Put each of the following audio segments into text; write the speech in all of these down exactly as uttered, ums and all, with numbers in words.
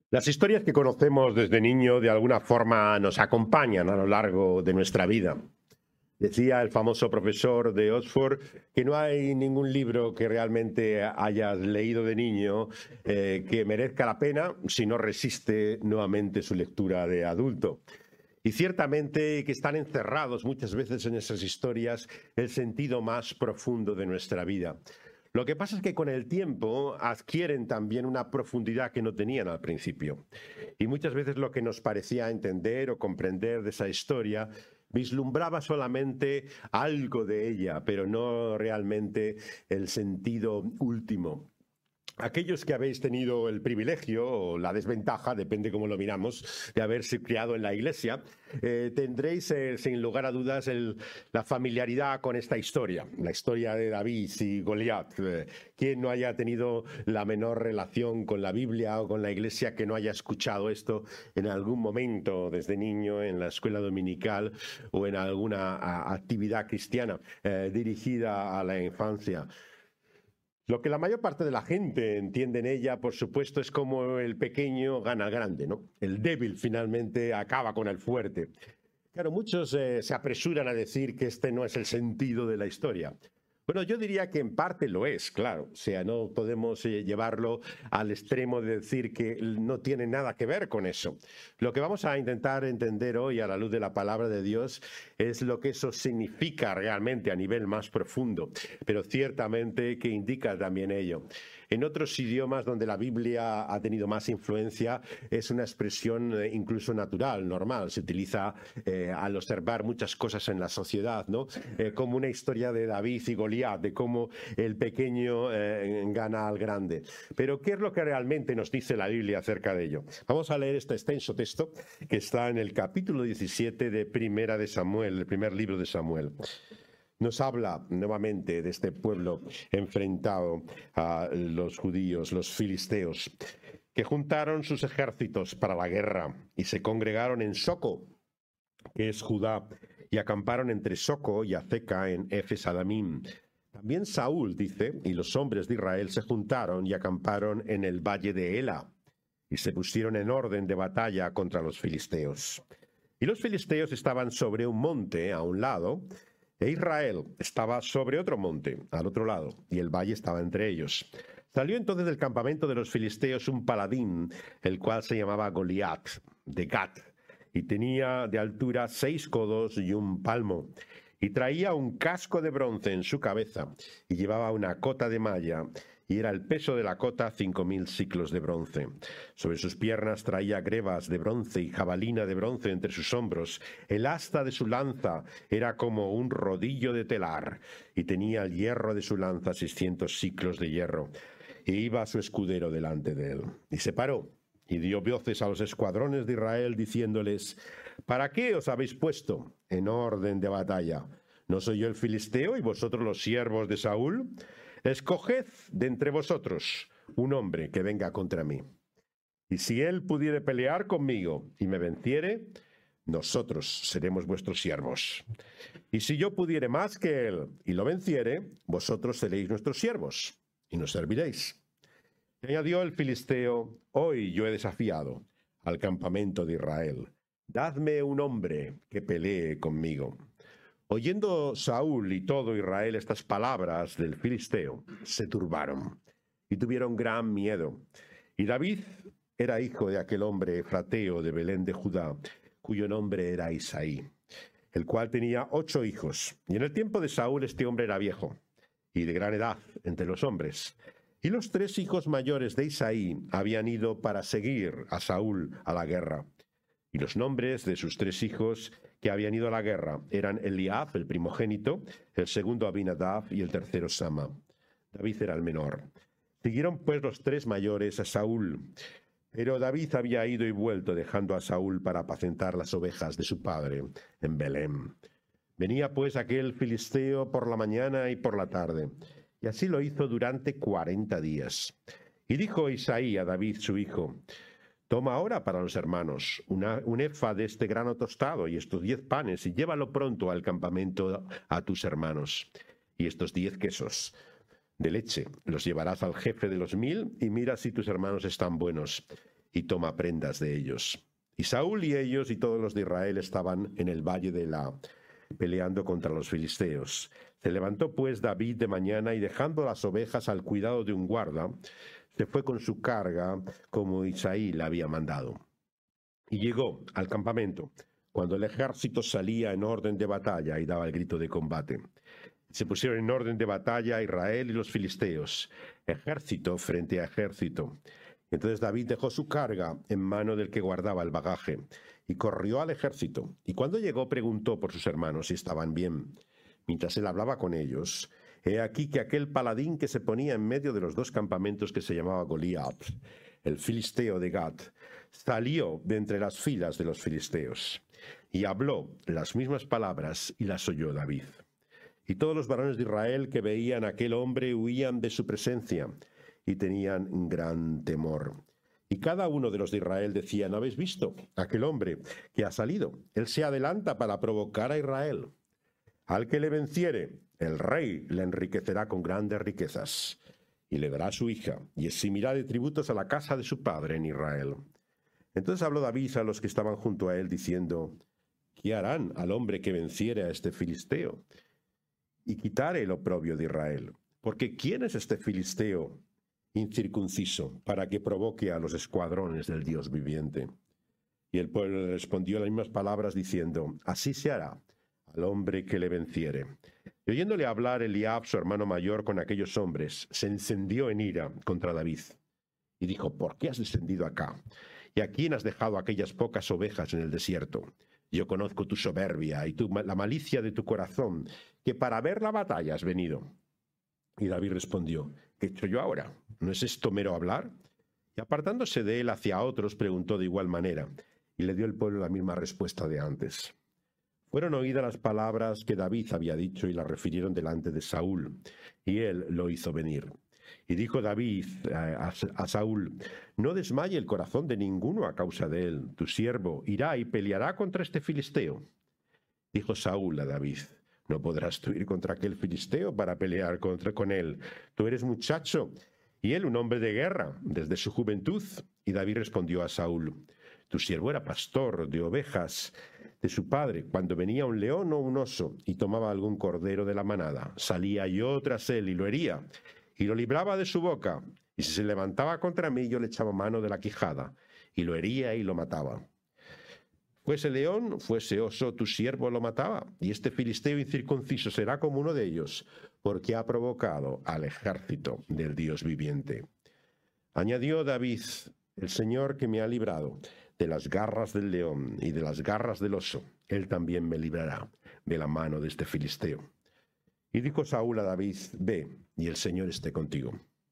Las historias que conocemos desde niño de alguna forma nos acompañan a lo largo de nuestra vida. Decía el famoso profesor de Oxford que no hay ningún libro que realmente hayas leído de niño eh, que merezca la pena si no resiste nuevamente su lectura de adulto. Y ciertamente que están encerrados muchas veces en esas historias el sentido más profundo de nuestra vida. Lo que pasa es que con el tiempo adquieren también una profundidad que no tenían al principio. Y muchas veces lo que nos parecía entender o comprender de esa historia vislumbraba solamente algo de ella, pero no realmente el sentido último. Aquellos que habéis tenido el privilegio o la desventaja, depende cómo lo miramos, de haberse criado en la iglesia, eh, tendréis eh, sin lugar a dudas el, la familiaridad con esta historia, la historia de David y Goliat. Eh, quien no haya tenido la menor relación con la Biblia o con la iglesia, que no haya escuchado esto en algún momento desde niño en la escuela dominical o en alguna a, actividad cristiana eh, dirigida a la infancia. Lo que la mayor parte de la gente entiende en ella, por supuesto, es como el pequeño gana al grande, ¿no? El débil finalmente acaba con el fuerte. Claro, muchos eh, se apresuran a decir que este no es el sentido de la historia. Bueno, yo diría que en parte lo es, claro. O sea, no podemos eh, llevarlo al extremo de decir que no tiene nada que ver con eso. Lo que vamos a intentar entender hoy a la luz de la palabra de Dios es lo que eso significa realmente a nivel más profundo, pero ciertamente que indica también ello. En otros idiomas donde la Biblia ha tenido más influencia es una expresión eh, incluso natural, normal. Se utiliza eh, al observar muchas cosas en la sociedad, ¿no? Eh, como una historia de David y Goliat, de cómo el pequeño eh, gana al grande. Pero ¿qué es lo que realmente nos dice la Biblia acerca de ello? Vamos a leer este extenso texto que está en el capítulo diecisiete de Primera de Samuel, el primer libro de Samuel. Nos habla nuevamente de este pueblo enfrentado a los judíos, los filisteos, que juntaron sus ejércitos para la guerra y se congregaron en Soco, que es Judá, y acamparon entre Soco y Azeca en Efes Adamim. También Saúl, dice, y los hombres de Israel se juntaron y acamparon en el valle de Ela, y se pusieron en orden de batalla contra los filisteos. Y los filisteos estaban sobre un monte a un lado, e Israel estaba sobre otro monte, al otro lado, y el valle estaba entre ellos. Salió entonces del campamento de los filisteos un paladín, el cual se llamaba Goliat, de Gat, y tenía de altura seis codos y un palmo, y traía un casco de bronce en su cabeza, y llevaba una cota de malla, y era el peso de la cota cinco mil siclos de bronce. Sobre sus piernas traía grebas de bronce y jabalina de bronce entre sus hombros. El asta de su lanza era como un rodillo de telar, y tenía el hierro de su lanza seiscientos siclos de hierro. Y iba su escudero delante de él. Y se paró, y dio voces a los escuadrones de Israel, diciéndoles: ¿para qué os habéis puesto en orden de batalla? ¿No soy yo el filisteo y vosotros los siervos de Saúl? Escoged de entre vosotros un hombre que venga contra mí. Y si él pudiere pelear conmigo y me venciere, nosotros seremos vuestros siervos. Y si yo pudiere más que él y lo venciere, vosotros seréis nuestros siervos y nos serviréis. Y añadió el filisteo: hoy yo he desafiado al campamento de Israel. Dadme un hombre que pelee conmigo. Oyendo Saúl y todo Israel estas palabras del filisteo, se turbaron y tuvieron gran miedo. Y David era hijo de aquel hombre efrateo de Belén de Judá, cuyo nombre era Isaí, el cual tenía ocho hijos. Y en el tiempo de Saúl este hombre era viejo y de gran edad entre los hombres. Y los tres hijos mayores de Isaí habían ido para seguir a Saúl a la guerra. Y los nombres de sus tres hijos que habían ido a la guerra eran Eliab, el primogénito, el segundo Abinadab y el tercero Sama. David era el menor. Siguieron pues los tres mayores a Saúl, pero David había ido y vuelto dejando a Saúl para apacentar las ovejas de su padre en Belén. Venía pues aquel filisteo por la mañana y por la tarde, y así lo hizo durante cuarenta días. Y dijo Isaí a David su hijo: toma ahora para los hermanos una, un efa de este grano tostado y estos diez panes, y llévalo pronto al campamento a tus hermanos. Y estos diez quesos de leche los llevarás al jefe de los mil, y mira si tus hermanos están buenos. y toma prendas de ellos. Y Saúl y ellos y todos los de Israel estaban en el valle de Ela, peleando contra los filisteos. Se levantó pues David de mañana y dejando las ovejas al cuidado de un guarda, se fue con su carga como Isaí le había mandado. Y llegó al campamento cuando el ejército salía en orden de batalla y daba el grito de combate. Se pusieron en orden de batalla Israel y los filisteos, ejército frente a ejército. Entonces David dejó su carga en mano del que guardaba el bagaje y corrió al ejército. Y cuando llegó preguntó por sus hermanos si estaban bien. Mientras él hablaba con ellos, he aquí que aquel paladín que se ponía en medio de los dos campamentos, que se llamaba Goliat, el filisteo de Gat, salió de entre las filas de los filisteos y habló las mismas palabras y las oyó David. Y todos los varones de Israel que veían a aquel hombre huían de su presencia y tenían gran temor. Y cada uno de los de Israel decía: ¿no habéis visto aquel hombre que ha salido? Él se adelanta para provocar a Israel. Al que le venciere, el rey le enriquecerá con grandes riquezas y le dará a su hija y eximirá de tributos a la casa de su padre en Israel. Entonces habló David a los que estaban junto a él diciendo: ¿qué harán al hombre que venciere a este filisteo y quitare el oprobio de Israel? Porque ¿quién es este filisteo incircunciso para que provoque a los escuadrones del Dios viviente? Y el pueblo le respondió las mismas palabras diciendo: así se hará al hombre que le venciere. Y oyéndole hablar Eliab, su hermano mayor, con aquellos hombres, se encendió en ira contra David y dijo: ¿por qué has descendido acá? ¿Y a quién has dejado aquellas pocas ovejas en el desierto? Yo conozco tu soberbia y tu, la malicia de tu corazón, que para ver la batalla has venido. Y David respondió: ¿qué he hecho yo ahora? ¿No es esto mero hablar? Y apartándose de él hacia otros, preguntó de igual manera, y le dio el pueblo la misma respuesta de antes. Fueron oídas las palabras que David había dicho y las refirieron delante de Saúl, y él lo hizo venir. Y dijo David a, a Saúl: no desmaye el corazón de ninguno a causa de él. Tu siervo irá y peleará contra este filisteo. Dijo Saúl a David: no podrás tú ir contra aquel filisteo para pelear contra con él. Tú eres muchacho y él un hombre de guerra desde su juventud. Y David respondió a Saúl: tu siervo era pastor de ovejas de su padre. Cuando venía un león o un oso y tomaba algún cordero de la manada, salía yo tras él y lo hería y lo libraba de su boca. Y si se levantaba contra mí, yo le echaba mano de la quijada y lo hería y lo mataba. Fuese león, fuese oso, tu siervo lo mataba, y este filisteo incircunciso será como uno de ellos, porque ha provocado al ejército del Dios viviente. Añadió David: el Señor que me ha librado de las garras del león y de las garras del oso, él también me librará de la mano de este filisteo. Y dijo Saúl a David: ve, y el Señor esté contigo.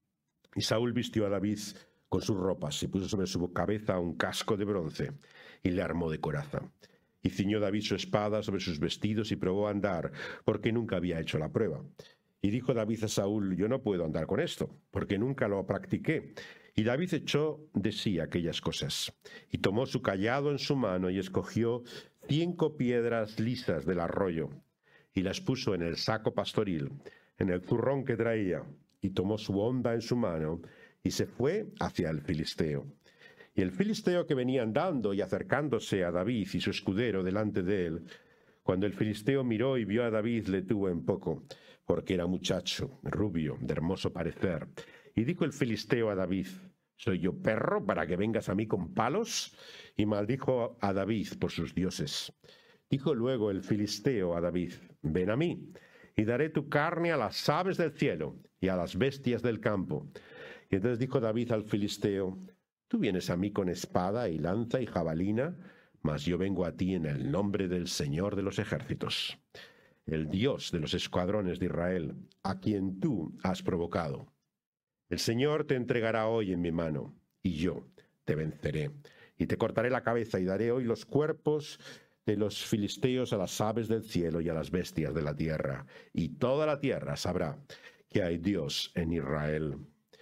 Y Saúl vistió a David con sus ropas y puso sobre su cabeza un casco de bronce y le armó de coraza. Y ciñó David su espada sobre sus vestidos y probó a andar, porque nunca había hecho la prueba. Y dijo David a Saúl: yo no puedo andar con esto, porque nunca lo practiqué. Y David echó de sí aquellas cosas, y tomó su cayado en su mano y escogió cinco piedras lisas del arroyo, y las puso en el saco pastoril, en el zurrón que traía, y tomó su honda en su mano, y se fue hacia el filisteo. Y el filisteo que venía andando y acercándose a David y su escudero delante de él, cuando el filisteo miró y vio a David, le tuvo en poco, porque era muchacho, rubio, de hermoso parecer. Y dijo el filisteo a David: ¿soy yo perro para que vengas a mí con palos? Y maldijo a David por sus dioses. Dijo luego el filisteo a David: ven a mí, y daré tu carne a las aves del cielo y a las bestias del campo. Y entonces dijo David al filisteo: tú vienes a mí con espada y lanza y jabalina, mas yo vengo a ti en el nombre del Señor de los ejércitos, el Dios de los escuadrones de Israel, a quien tú has provocado. El Señor te entregará hoy en mi mano, y yo te venceré, y te cortaré la cabeza, y daré hoy los cuerpos de los filisteos a las aves del cielo y a las bestias de la tierra, y toda la tierra sabrá que hay Dios en Israel.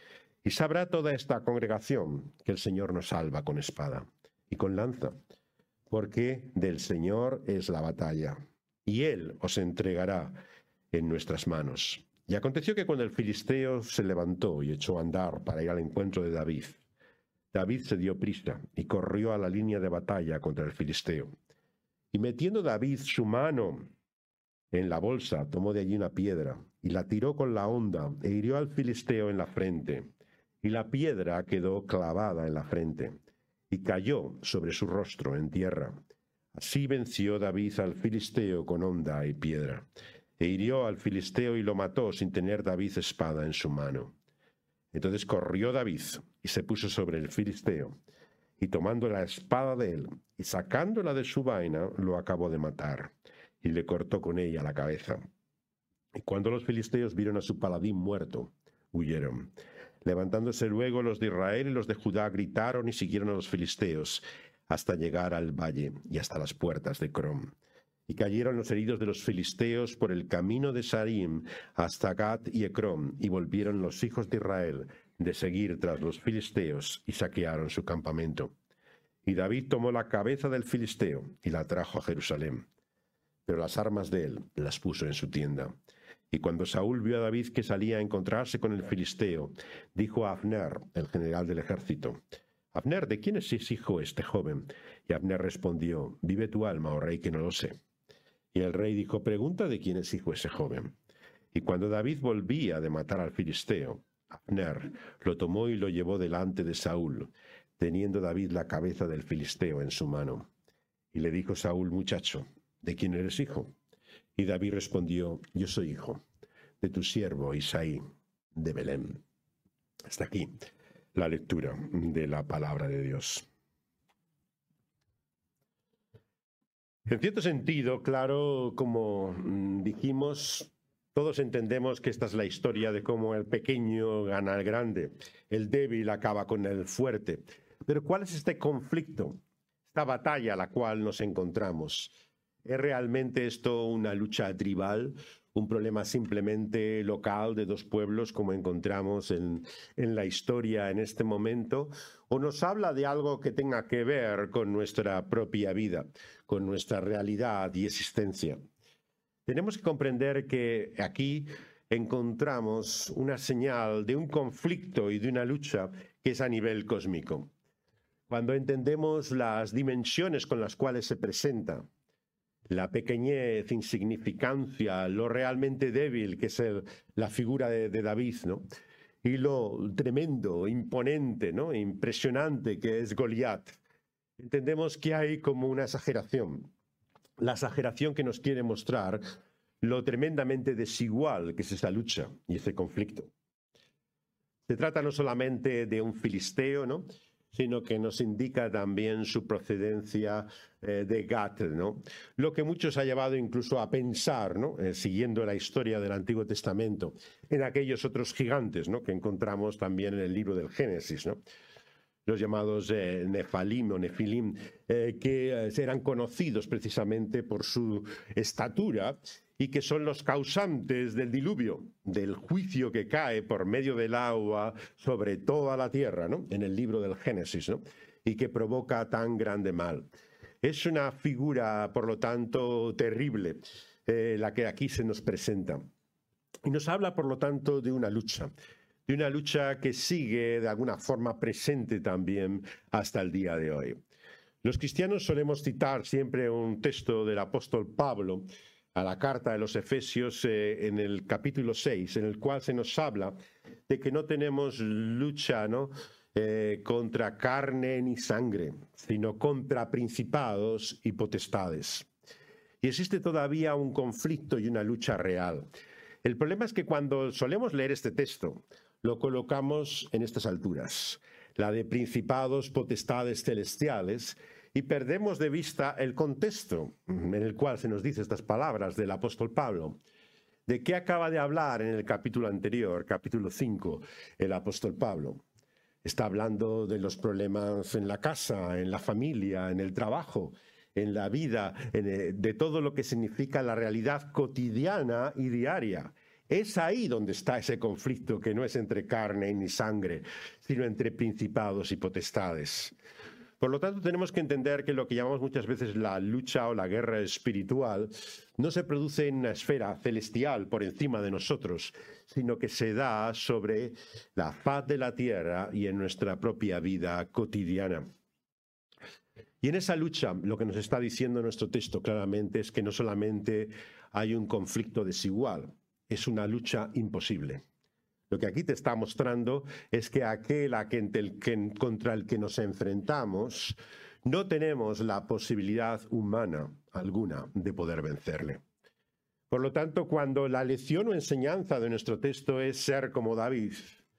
Y sabrá toda esta congregación que el Señor nos salva con espada y con lanza, porque del Señor es la batalla, y Él os entregará en nuestras manos. Y aconteció que cuando el filisteo se levantó y echó a andar para ir al encuentro de David, David se dio prisa y corrió a la línea de batalla contra el filisteo. Y metiendo David su mano en la bolsa, tomó de allí una piedra y la tiró con la honda e hirió al filisteo en la frente. Y la piedra quedó clavada en la frente y cayó sobre su rostro en tierra. Así venció David al filisteo con honda y piedra, e hirió al filisteo y lo mató sin tener David espada en su mano. Entonces corrió David y se puso sobre el filisteo, y tomando la espada de él y sacándola de su vaina, lo acabó de matar, y le cortó con ella la cabeza. Y cuando los filisteos vieron a su paladín muerto, huyeron. Levantándose luego los de Israel y los de Judá gritaron y siguieron a los filisteos hasta llegar al valle y hasta las puertas de Crom. Y cayeron los heridos de los filisteos por el camino de Sarim hasta Gat y Ecrón, y volvieron los hijos de Israel de seguir tras los filisteos y saquearon su campamento. Y David tomó la cabeza del filisteo y la trajo a Jerusalén, pero las armas de él las puso en su tienda. Y cuando Saúl vio a David que salía a encontrarse con el filisteo, dijo a Abner, el general del ejército: Abner, ¿de quién es hijo este joven? Y Abner respondió: vive tu alma, oh rey, que no lo sé. Y el rey dijo: pregunta de quién es hijo ese joven. Y cuando David volvía de matar al filisteo, Abner lo tomó y lo llevó delante de Saúl, teniendo David la cabeza del filisteo en su mano. Y le dijo Saúl: muchacho, ¿de quién eres hijo? Y David respondió: yo soy hijo de tu siervo Isaí de Belén. Hasta aquí la lectura de la palabra de Dios. En cierto sentido, claro, como dijimos, todos entendemos que esta es la historia de cómo el pequeño gana al grande, el débil acaba con el fuerte. Pero ¿cuál es este conflicto, esta batalla a la cual nos encontramos? ¿Es realmente esto una lucha tribal, un problema simplemente local de dos pueblos como encontramos en, en la historia en este momento? ¿O nos habla de algo que tenga que ver con nuestra propia vida, con nuestra realidad y existencia? Tenemos que comprender que aquí encontramos una señal de un conflicto y de una lucha que es a nivel cósmico. Cuando entendemos las dimensiones con las cuales se presenta, la pequeñez, insignificancia, lo realmente débil que es el, la figura de, de David, ¿no? Y lo tremendo, imponente, ¿no? Impresionante que es Goliat, entendemos que hay como una exageración. La exageración que nos quiere mostrar lo tremendamente desigual que es esa lucha y ese conflicto. Se trata no solamente de un filisteo, ¿no?, sino que nos indica también su procedencia eh, de Gat, ¿no? Lo que muchos ha llevado incluso a pensar, ¿no?, eh, siguiendo la historia del Antiguo Testamento, en aquellos otros gigantes, ¿no?, que encontramos también en el libro del Génesis, ¿no?, los llamados eh, Nefalim o Nefilim, eh, que eh, eran conocidos precisamente por su estatura y que son los causantes del diluvio, del juicio que cae por medio del agua sobre toda la tierra, ¿no?, en el libro del Génesis, ¿no?, y que provoca tan grande mal. Es una figura, por lo tanto, terrible, eh, la que aquí se nos presenta. Y nos habla, por lo tanto, de una lucha, de una lucha que sigue de alguna forma presente también hasta el día de hoy. Los cristianos solemos citar siempre un texto del apóstol Pablo a la carta de los Efesios eh, en el capítulo seis, en el cual se nos habla de que no tenemos lucha, ¿no?, eh, contra carne ni sangre, sino contra principados y potestades. Y existe todavía un conflicto y una lucha real. El problema es que cuando solemos leer este texto, lo colocamos en estas alturas, la de principados, potestades celestiales, y perdemos de vista el contexto en el cual se nos dice estas palabras del apóstol Pablo. ¿De qué acaba de hablar en el capítulo anterior, capítulo cinco, el apóstol Pablo? Está hablando de los problemas en la casa, en la familia, en el trabajo, en la vida, en, de todo lo que significa la realidad cotidiana y diaria. Es ahí donde está ese conflicto que no es entre carne ni sangre, sino entre principados y potestades. Por lo tanto, tenemos que entender que lo que llamamos muchas veces la lucha o la guerra espiritual no se produce en una esfera celestial por encima de nosotros, sino que se da sobre la faz de la tierra y en nuestra propia vida cotidiana. Y en esa lucha, lo que nos está diciendo nuestro texto claramente es que no solamente hay un conflicto desigual, es una lucha imposible. Lo que aquí te está mostrando es que aquel a quien, el, que, contra el que nos enfrentamos no tenemos la posibilidad humana alguna de poder vencerle. Por lo tanto, cuando la lección o enseñanza de nuestro texto es ser como David,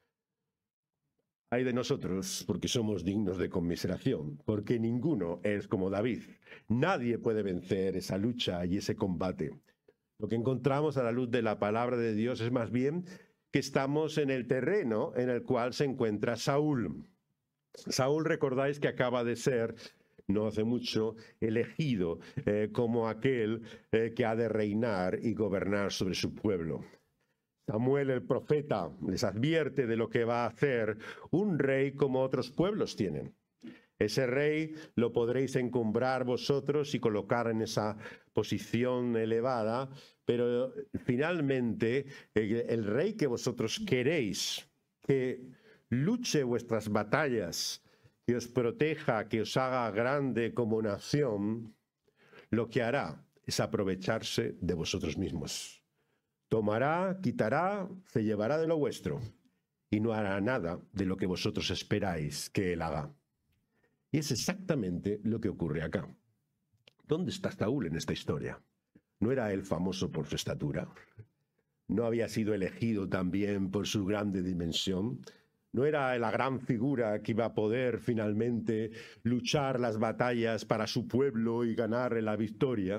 ay de nosotros, porque somos dignos de conmiseración, porque ninguno es como David. Nadie puede vencer esa lucha y ese combate. Lo que encontramos a la luz de la palabra de Dios es más bien que estamos en el terreno en el cual se encuentra Saúl. Saúl, recordáis que acaba de ser, no hace mucho, elegido eh, como aquel eh, que ha de reinar y gobernar sobre su pueblo. Samuel el profeta les advierte de lo que va a hacer un rey como otros pueblos tienen. Ese rey lo podréis encumbrar vosotros y colocar en esa posición elevada, pero finalmente el, el rey que vosotros queréis, que luche vuestras batallas, que os proteja, que os haga grande como nación, lo que hará es aprovecharse de vosotros mismos. Tomará, quitará, se llevará de lo vuestro y no hará nada de lo que vosotros esperáis que él haga. Y es exactamente lo que ocurre acá. ¿Dónde está Saúl en esta historia? ¿No era él famoso por su estatura? ¿No había sido elegido también por su grande dimensión? ¿No era la gran figura que iba a poder finalmente luchar las batallas para su pueblo y ganarle la victoria?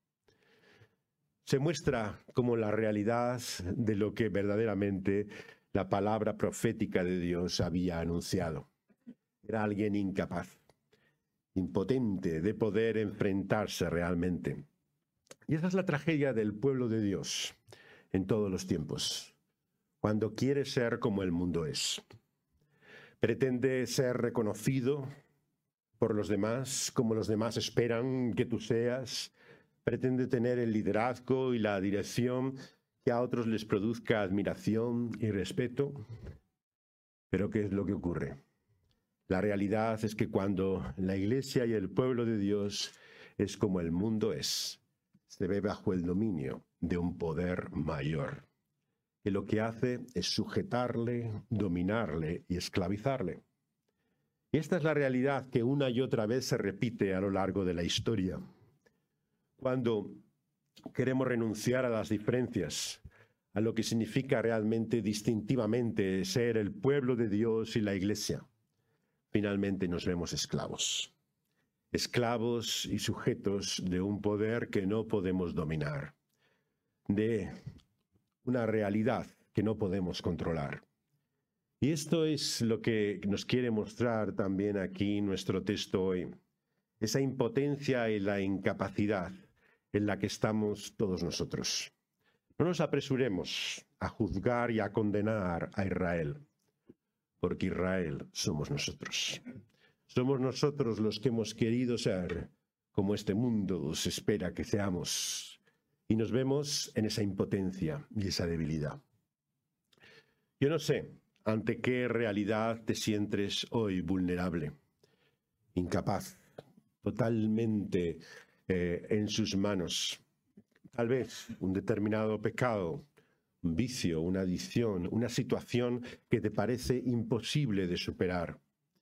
Se muestra como la realidad de lo que verdaderamente la palabra profética de Dios había anunciado. Era alguien incapaz, impotente de poder enfrentarse realmente. Y esa es la tragedia del pueblo de Dios en todos los tiempos, cuando quiere ser como el mundo es. Pretende ser reconocido por los demás, como los demás esperan que tú seas. Pretende tener el liderazgo y la dirección que a otros les produzca admiración y respeto. Pero ¿qué es lo que ocurre? La realidad es que cuando la Iglesia y el pueblo de Dios es como el mundo es, se ve bajo el dominio de un poder mayor, que lo que hace es sujetarle, dominarle y esclavizarle. Y esta es la realidad que una y otra vez se repite a lo largo de la historia. Cuando queremos renunciar a las diferencias, a lo que significa realmente distintivamente ser el pueblo de Dios y la Iglesia, finalmente nos vemos esclavos. Esclavos y sujetos de un poder que no podemos dominar, de una realidad que no podemos controlar. Y esto es lo que nos quiere mostrar también aquí nuestro texto hoy. Esa impotencia y la incapacidad en la que estamos todos nosotros. No nos apresuremos a juzgar y a condenar a Israel, porque Israel somos nosotros. Somos nosotros los que hemos querido ser como este mundo se espera que seamos. Y nos vemos en esa impotencia y esa debilidad. Yo no sé ante qué realidad te sientes hoy vulnerable, incapaz, totalmente eh, en sus manos. Tal vez un determinado pecado, un vicio, una adicción, una situación que te parece imposible de superar.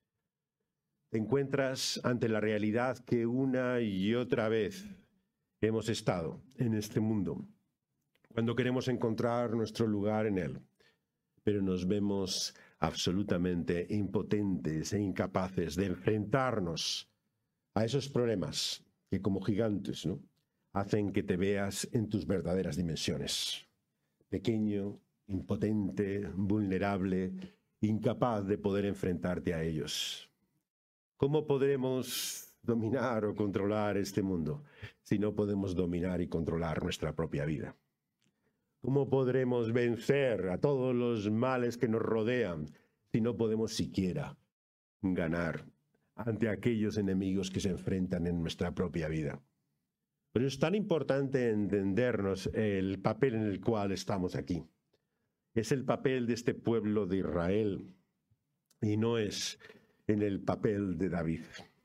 Te encuentras ante la realidad que una y otra vez hemos estado en este mundo, cuando queremos encontrar nuestro lugar en él, pero nos vemos absolutamente impotentes e incapaces de enfrentarnos a esos problemas que como gigantes, ¿no?, hacen que te veas en tus verdaderas dimensiones. Pequeño, impotente, vulnerable, incapaz de poder enfrentarte a ellos. ¿Cómo podremos dominar o controlar este mundo si no podemos dominar y controlar nuestra propia vida? ¿Cómo podremos vencer a todos los males que nos rodean si no podemos siquiera ganar ante aquellos enemigos que se enfrentan en nuestra propia vida. Pero es tan importante entendernos el papel en el cual estamos aquí. Es el papel de este pueblo de Israel y no es en el papel de David.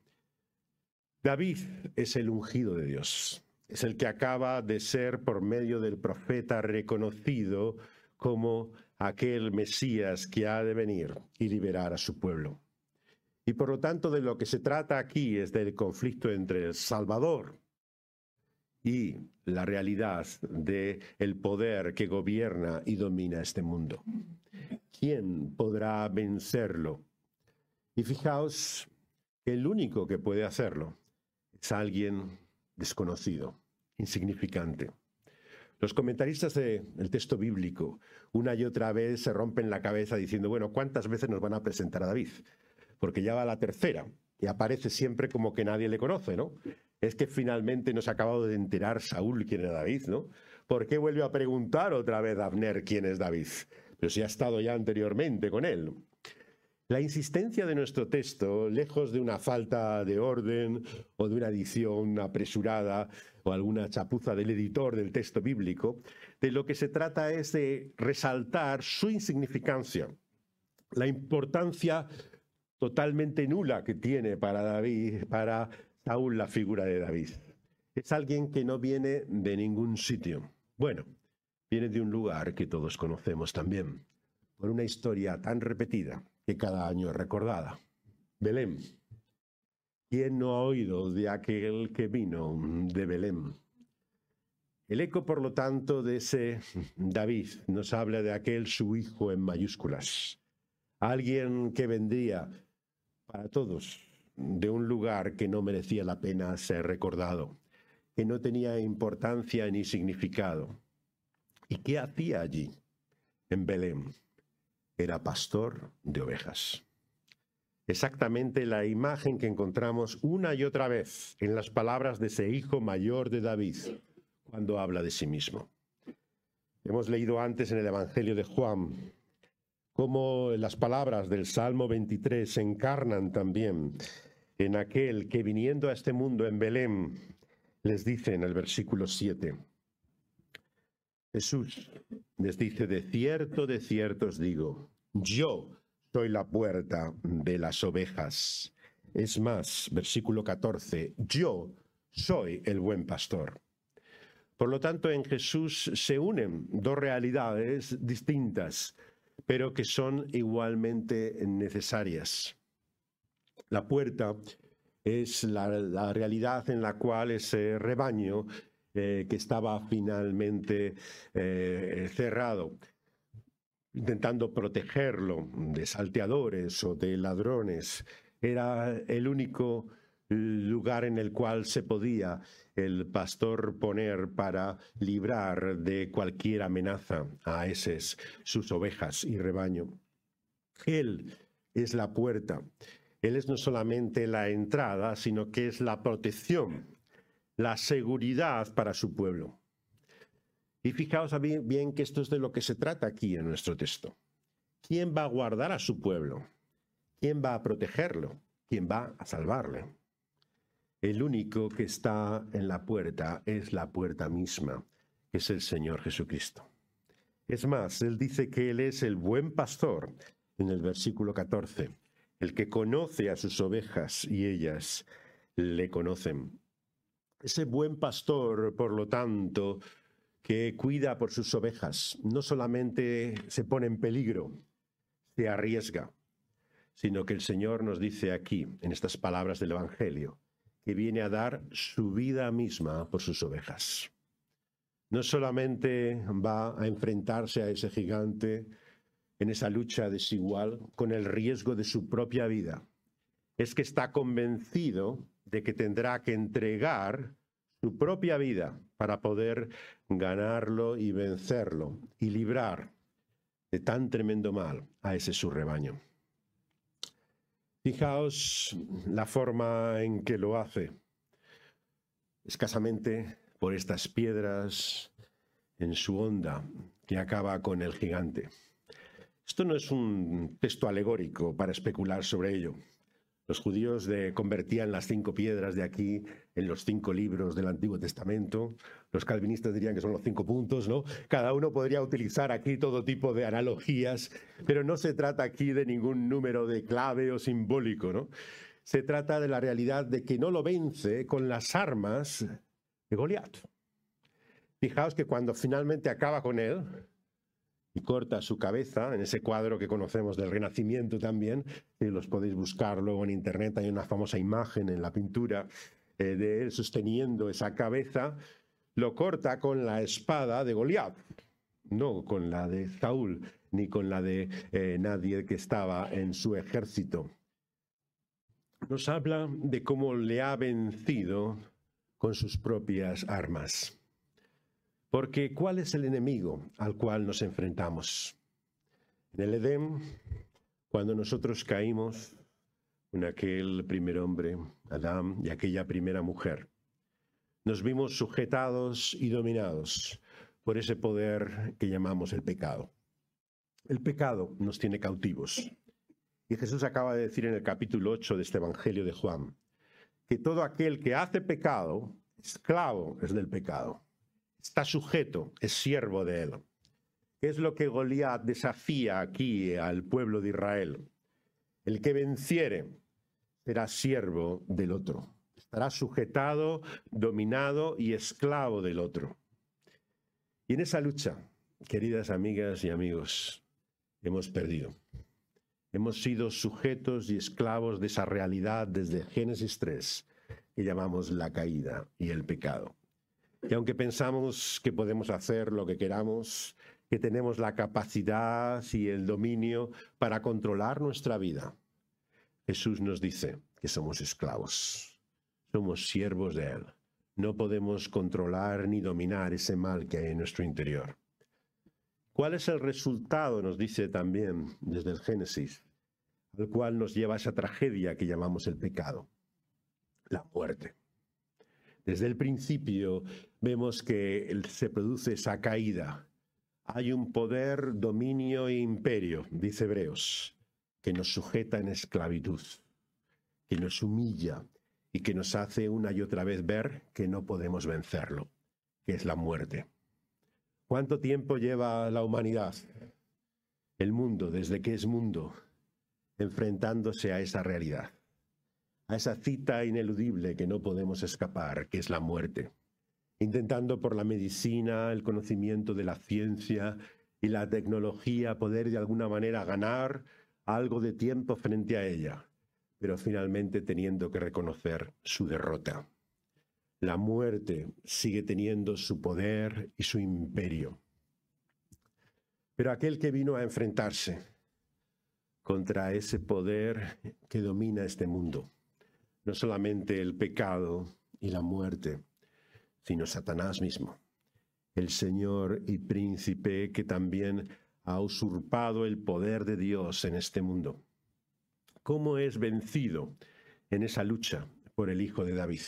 David es el ungido de Dios. Es el que acaba de ser, por medio del profeta, reconocido como aquel Mesías que ha de venir y liberar a su pueblo. Y por lo tanto, de lo que se trata aquí es del conflicto entre el Salvador y la realidad del poder que gobierna y domina este mundo. ¿Quién podrá vencerlo? Y fijaos que el único que puede hacerlo es alguien desconocido, insignificante. Los comentaristas del texto bíblico una y otra vez se rompen la cabeza diciendo, bueno, ¿cuántas veces nos van a presentar a David? Porque ya va la tercera y aparece siempre como que nadie le conoce, ¿no? Es que finalmente nos ha acabado de enterar Saúl quién era David, ¿no? ¿Por qué vuelve a preguntar otra vez a Abner quién es David? Pero si ha estado ya anteriormente con él. La insistencia de nuestro texto, lejos de una falta de orden o de una edición apresurada o alguna chapuza del editor del texto bíblico, de lo que se trata es de resaltar su insignificancia, la importancia totalmente nula que tiene para David, para Saúl la figura de David. Es alguien que no viene de ningún sitio. Bueno, viene de un lugar que todos conocemos también, por una historia tan repetida que cada año es recordada. Belén. ¿Quién no ha oído de aquel que vino de Belén? El eco, por lo tanto, de ese David nos habla de aquel su hijo en mayúsculas. Alguien que vendría para todos de un lugar que no merecía la pena ser recordado, que no tenía importancia ni significado. ¿Y qué hacía allí, en Belén? Era pastor de ovejas. Exactamente la imagen que encontramos una y otra vez en las palabras de ese hijo mayor de David, cuando habla de sí mismo. Hemos leído antes en el Evangelio de Juan cómo las palabras del Salmo veintitrés se encarnan también en aquel que viniendo a este mundo en Belén les dice en el versículo siete, Jesús les dice, de cierto, de cierto os digo, yo soy la puerta de las ovejas. Es más, versículo catorce, yo soy el buen pastor. Por lo tanto, en Jesús se unen dos realidades distintas, pero que son igualmente necesarias. La puerta es la, la realidad en la cual ese rebaño eh, que estaba finalmente eh, cerrado, intentando protegerlo de salteadores o de ladrones, era el único lugar en el cual se podía el pastor poner para librar de cualquier amenaza a esas sus ovejas y rebaño. Él es la puerta. Él es no solamente la entrada, sino que es la protección, la seguridad para su pueblo. Y fijaos bien, bien que esto es de lo que se trata aquí en nuestro texto. ¿Quién va a guardar a su pueblo? ¿Quién va a protegerlo? ¿Quién va a salvarle? El único que está en la puerta es la puerta misma, que es el Señor Jesucristo. Es más, Él dice que Él es el buen pastor en el versículo catorce, el que conoce a sus ovejas y ellas le conocen. Ese buen pastor, por lo tanto, que cuida por sus ovejas, no solamente se pone en peligro, se arriesga, sino que el Señor nos dice aquí, en estas palabras del Evangelio, que viene a dar su vida misma por sus ovejas. No solamente va a enfrentarse a ese gigante en esa lucha desigual con el riesgo de su propia vida, es que está convencido de que tendrá que entregar su propia vida para poder ganarlo y vencerlo y librar de tan tremendo mal a ese su rebaño. Fijaos la forma en que lo hace, escasamente por estas piedras en su honda que acaba con el gigante. Esto no es un texto alegórico para especular sobre ello. Los judíos de, convertían las cinco piedras de aquí en los cinco libros del Antiguo Testamento. Los calvinistas dirían que son los cinco puntos, ¿no? Cada uno podría utilizar aquí todo tipo de analogías, pero no se trata aquí de ningún número de clave o simbólico, ¿no? Se trata de la realidad de que no lo vence con las armas de Goliat. Fijaos que cuando finalmente acaba con él y corta su cabeza, en ese cuadro que conocemos del Renacimiento también, y los podéis buscar luego en internet, hay una famosa imagen en la pintura eh, de él sosteniendo esa cabeza, lo corta con la espada de Goliat, no con la de Saúl, ni con la de eh, nadie que estaba en su ejército. Nos habla de cómo le ha vencido con sus propias armas. Porque ¿cuál es el enemigo al cual nos enfrentamos? En el Edén, cuando nosotros caímos en aquel primer hombre, Adán, y aquella primera mujer, nos vimos sujetados y dominados por ese poder que llamamos el pecado. El pecado nos tiene cautivos. Y Jesús acaba de decir en el capítulo ocho de este Evangelio de Juan, que todo aquel que hace pecado, esclavo es del pecado. Está sujeto, es siervo de él. ¿Qué es lo que Goliat desafía aquí al pueblo de Israel? El que venciere será siervo del otro. Estará sujetado, dominado y esclavo del otro. Y en esa lucha, queridas amigas y amigos, hemos perdido. Hemos sido sujetos y esclavos de esa realidad desde Génesis tres, que llamamos la caída y el pecado. Y aunque pensamos que podemos hacer lo que queramos, que tenemos la capacidad y el dominio para controlar nuestra vida, Jesús nos dice que somos esclavos, somos siervos de Él. No podemos controlar ni dominar ese mal que hay en nuestro interior. ¿Cuál es el resultado? Nos dice también desde el Génesis, al cual nos lleva a esa tragedia que llamamos el pecado, la muerte. Desde el principio vemos que se produce esa caída. Hay un poder, dominio e imperio, dice Hebreos, que nos sujeta en esclavitud, que nos humilla y que nos hace una y otra vez ver que no podemos vencerlo, que es la muerte. ¿Cuánto tiempo lleva la humanidad, el mundo, desde que es mundo, enfrentándose a esa realidad? A esa cita ineludible que no podemos escapar, que es la muerte, intentando por la medicina, el conocimiento de la ciencia y la tecnología poder de alguna manera ganar algo de tiempo frente a ella, pero finalmente teniendo que reconocer su derrota. La muerte sigue teniendo su poder y su imperio. Pero aquel que vino a enfrentarse contra ese poder que domina este mundo, no solamente el pecado y la muerte, sino Satanás mismo, el Señor y Príncipe que también ha usurpado el poder de Dios en este mundo. ¿Cómo es vencido en esa lucha por el Hijo de David?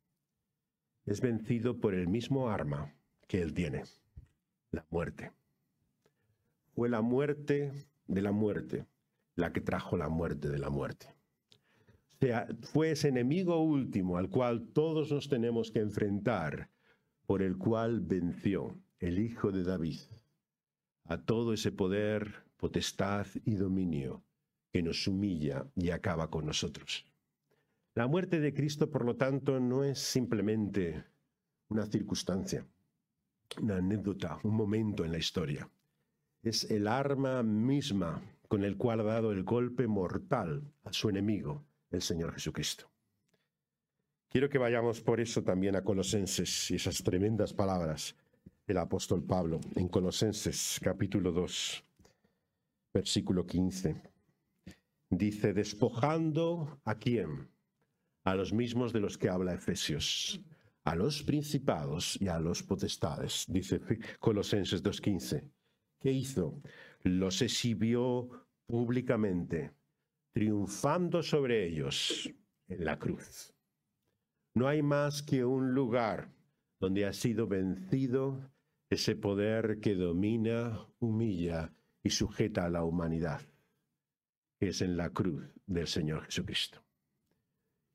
Es vencido por el mismo arma que él tiene, la muerte. Fue la muerte de la muerte la que trajo la muerte de la muerte. O sea, fue ese enemigo último al cual todos nos tenemos que enfrentar, por el cual venció el Hijo de David a todo ese poder, potestad y dominio que nos humilla y acaba con nosotros. La muerte de Cristo, por lo tanto, no es simplemente una circunstancia, una anécdota, un momento en la historia. Es el arma misma con el cual ha dado el golpe mortal a su enemigo, el Señor Jesucristo. Quiero que vayamos por eso también a Colosenses y esas tremendas palabras del apóstol Pablo en Colosenses capítulo dos, versículo quince. Dice, despojando ¿a quién? A los mismos de los que habla Efesios, a los principados y a los potestades, dice Colosenses dos quince. ¿Qué hizo? Los exhibió públicamente, triunfando sobre ellos en la cruz. No hay más que un lugar donde ha sido vencido ese poder que domina, humilla y sujeta a la humanidad, que es en la cruz del Señor Jesucristo.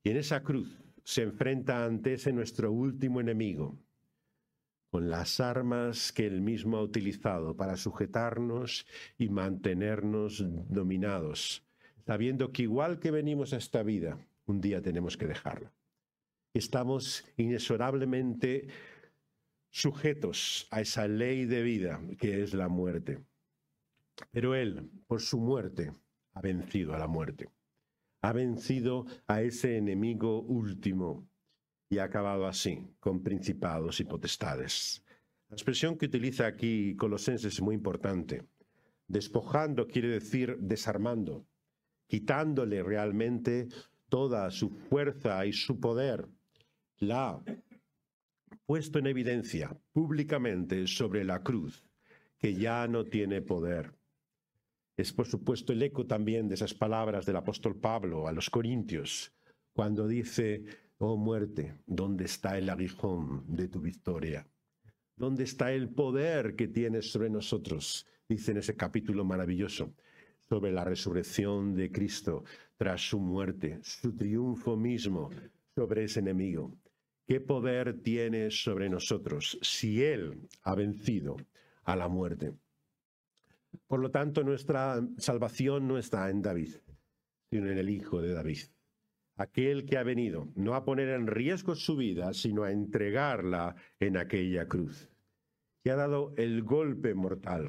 Y en esa cruz se enfrenta ante ese nuestro último enemigo, con las armas que él mismo ha utilizado para sujetarnos y mantenernos dominados, sabiendo que igual que venimos a esta vida, un día tenemos que dejarla. Estamos inexorablemente sujetos a esa ley de vida que es la muerte. Pero él, por su muerte, ha vencido a la muerte. Ha vencido a ese enemigo último y ha acabado así con principados y potestades. La expresión que utiliza aquí Colosenses es muy importante. Despojando quiere decir desarmando, quitándole realmente toda su fuerza y su poder. La ha puesto en evidencia públicamente sobre la cruz, que ya no tiene poder. Es por supuesto el eco también de esas palabras del apóstol Pablo a los Corintios, cuando dice: oh muerte, ¿dónde está el aguijón de tu victoria? ¿Dónde está el poder que tienes sobre nosotros? Dice en ese capítulo maravilloso sobre la resurrección de Cristo tras su muerte, su triunfo mismo sobre ese enemigo. ¿Qué poder tiene sobre nosotros si Él ha vencido a la muerte? Por lo tanto, nuestra salvación no está en David, sino en el Hijo de David. Aquel que ha venido no a poner en riesgo su vida, sino a entregarla en aquella cruz. Y ha dado el golpe mortal.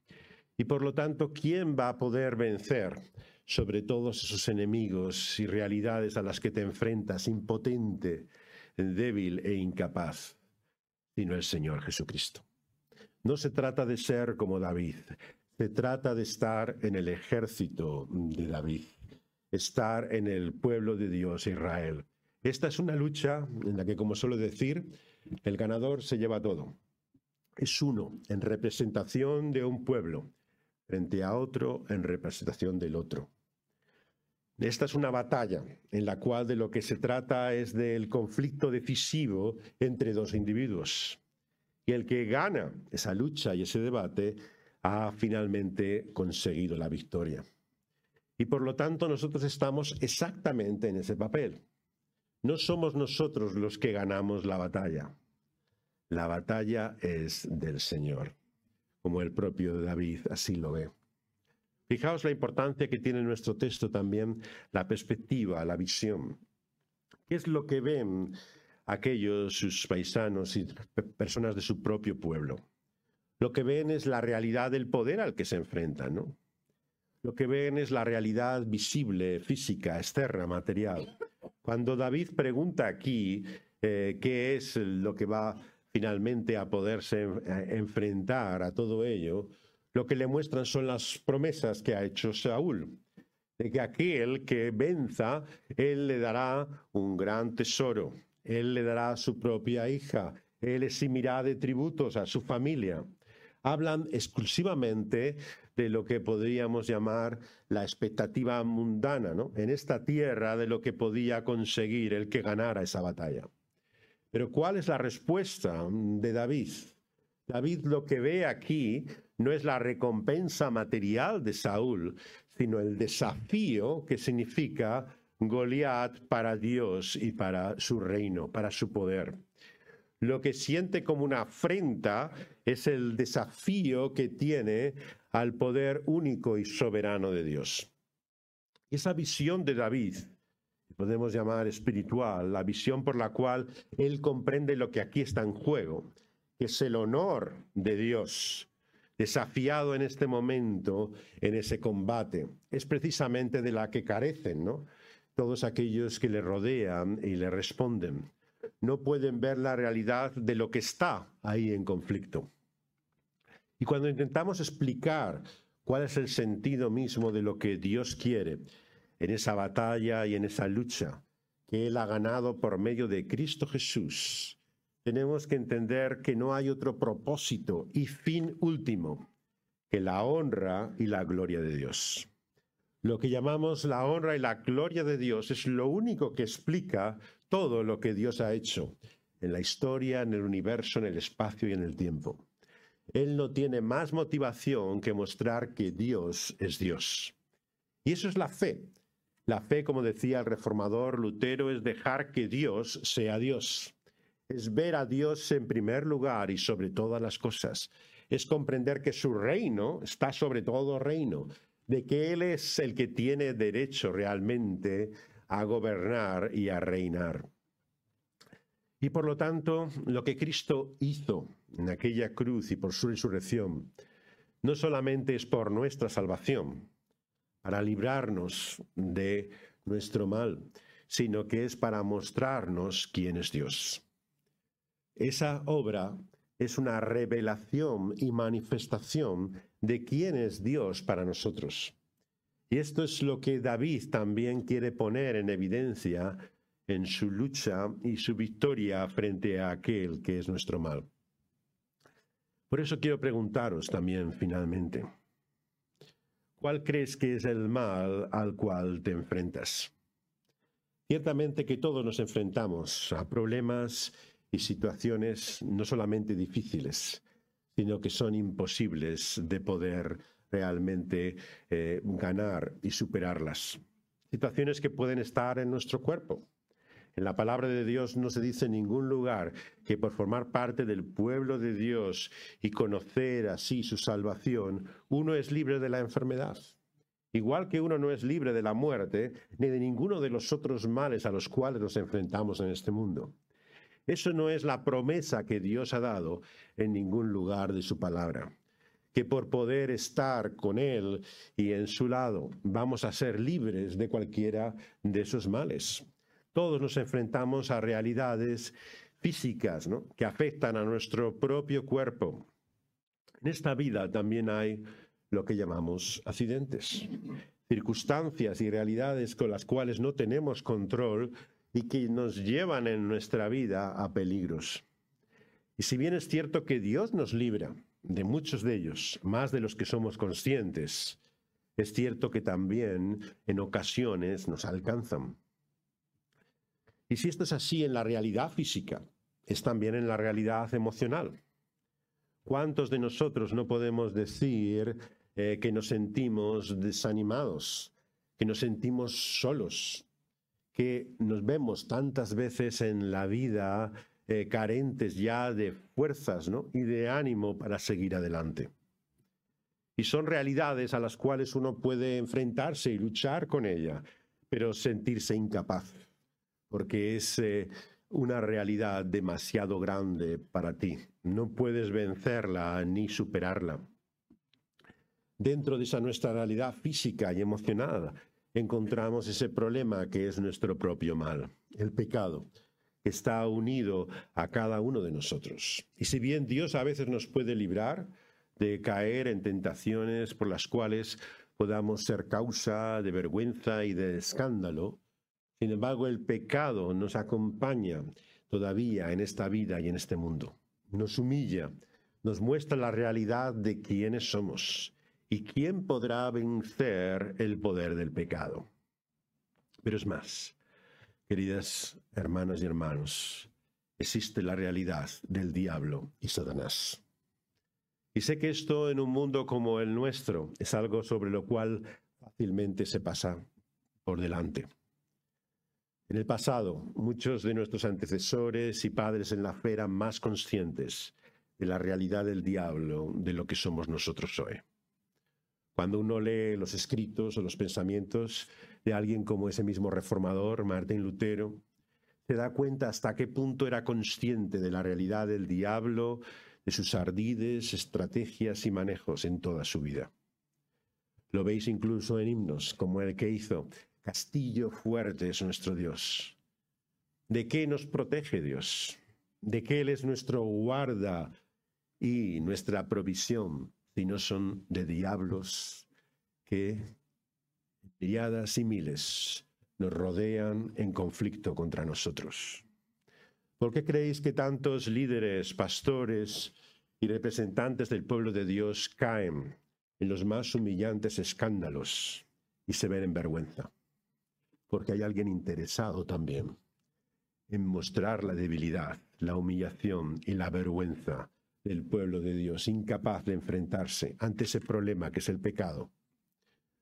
Y por lo tanto, ¿quién va a poder vencer sobre todos esos enemigos y realidades a las que te enfrentas, impotente, débil e incapaz? Sino el Señor Jesucristo. No se trata de ser como David. Se trata de estar en el ejército de David, estar en el pueblo de Dios, Israel. Esta es una lucha en la que, como suelo decir, el ganador se lleva todo. Es uno en representación de un pueblo, frente a otro en representación del otro. Esta es una batalla en la cual de lo que se trata es del conflicto decisivo entre dos individuos. Y el que gana esa lucha y ese debate ha finalmente conseguido la victoria. Y por lo tanto nosotros estamos exactamente en ese papel. No somos nosotros los que ganamos la batalla. La batalla es del Señor, como el propio David así lo ve. Fijaos la importancia que tiene en nuestro texto también la perspectiva, la visión. ¿Qué es lo que ven aquellos, sus paisanos y personas de su propio pueblo? Lo que ven es la realidad del poder al que se enfrentan, ¿no? Lo que ven es la realidad visible, física, externa, material. Cuando David pregunta aquí eh, qué es lo que va finalmente a poderse en, enfrentar a todo ello, lo que le muestran son las promesas que ha hecho Saúl, de que aquel que venza, él le dará un gran tesoro, él le dará a su propia hija, él eximirá de tributos a su familia. Hablan exclusivamente de lo que podríamos llamar la expectativa mundana, ¿no? En esta tierra de lo que podía conseguir el que ganara esa batalla. Pero ¿cuál es la respuesta de David? David lo que ve aquí no es la recompensa material de Saúl, sino el desafío que significa Goliat para Dios y para su reino, para su poder. Lo que siente como una afrenta es el desafío que tiene al poder único y soberano de Dios. Esa visión de David, podemos llamar espiritual, la visión por la cual él comprende lo que aquí está en juego, que es el honor de Dios, desafiado en este momento, en ese combate. Es precisamente de la que carecen, ¿no? Todos aquellos que le rodean y le responden. No pueden ver la realidad de lo que está ahí en conflicto. Y cuando intentamos explicar cuál es el sentido mismo de lo que Dios quiere en esa batalla y en esa lucha que Él ha ganado por medio de Cristo Jesús, tenemos que entender que no hay otro propósito y fin último que la honra y la gloria de Dios. Lo que llamamos la honra y la gloria de Dios es lo único que explica todo lo que Dios ha hecho en la historia, en el universo, en el espacio y en el tiempo. Él no tiene más motivación que mostrar que Dios es Dios. Y eso es la fe, La fe, como decía el reformador Lutero, es dejar que Dios sea Dios. Es ver a Dios en primer lugar y sobre todas las cosas. Es comprender que su reino está sobre todo reino, de que Él es el que tiene derecho realmente a gobernar y a reinar. Y por lo tanto, lo que Cristo hizo en aquella cruz y por su resurrección, no solamente es por nuestra salvación, para librarnos de nuestro mal, sino que es para mostrarnos quién es Dios. Esa obra es una revelación y manifestación de quién es Dios para nosotros. Y esto es lo que David también quiere poner en evidencia en su lucha y su victoria frente a aquel que es nuestro mal. Por eso quiero preguntaros también finalmente, ¿cuál crees que es el mal al cual te enfrentas? Ciertamente que todos nos enfrentamos a problemas y situaciones no solamente difíciles, sino que son imposibles de poder realmente eh, ganar y superarlas. Situaciones que pueden estar en nuestro cuerpo. En la palabra de Dios no se dice en ningún lugar que por formar parte del pueblo de Dios y conocer así su salvación, uno es libre de la enfermedad. Igual que uno no es libre de la muerte, ni de ninguno de los otros males a los cuales nos enfrentamos en este mundo. Eso no es la promesa que Dios ha dado en ningún lugar de su palabra. Que por poder estar con Él y en su lado vamos a ser libres de cualquiera de esos males. Todos nos enfrentamos a realidades físicas, ¿no?, que afectan a nuestro propio cuerpo. En esta vida también hay lo que llamamos accidentes, circunstancias y realidades con las cuales no tenemos control y que nos llevan en nuestra vida a peligros. Y si bien es cierto que Dios nos libra de muchos de ellos, más de los que somos conscientes, es cierto que también en ocasiones nos alcanzan. Y si esto es así en la realidad física, es también en la realidad emocional. ¿Cuántos de nosotros no podemos decir eh, que nos sentimos desanimados, que nos sentimos solos, que nos vemos tantas veces en la vida eh, carentes ya de fuerzas, ¿no?, y de ánimo para seguir adelante? Y son realidades a las cuales uno puede enfrentarse y luchar con ella, pero sentirse incapaz, porque es eh, una realidad demasiado grande para ti. No puedes vencerla ni superarla. Dentro de esa nuestra realidad física y emocional encontramos ese problema que es nuestro propio mal, el pecado, que está unido a cada uno de nosotros. Y si bien Dios a veces nos puede librar de caer en tentaciones por las cuales podamos ser causa de vergüenza y de escándalo, sin embargo, el pecado nos acompaña todavía en esta vida y en este mundo. Nos humilla, nos muestra la realidad de quiénes somos y quién podrá vencer el poder del pecado. Pero es más, queridas hermanas y hermanos, existe la realidad del diablo y Satanás. Y sé que esto en un mundo como el nuestro es algo sobre lo cual fácilmente se pasa por delante. En el pasado, muchos de nuestros antecesores y padres en la fe eran más conscientes de la realidad del diablo de lo que somos nosotros hoy. Cuando uno lee los escritos o los pensamientos de alguien como ese mismo reformador, Martín Lutero, se da cuenta hasta qué punto era consciente de la realidad del diablo, de sus ardides, estrategias y manejos en toda su vida. Lo veis incluso en himnos como el que hizo: Castillo fuerte es nuestro Dios. ¿De qué nos protege Dios? ¿De qué Él es nuestro guarda y nuestra provisión, si no son de diablos que, miriadas y miles, nos rodean en conflicto contra nosotros? ¿Por qué creéis que tantos líderes, pastores y representantes del pueblo de Dios caen en los más humillantes escándalos y se ven en vergüenza? Porque hay alguien interesado también en mostrar la debilidad, la humillación y la vergüenza del pueblo de Dios, incapaz de enfrentarse ante ese problema que es el pecado.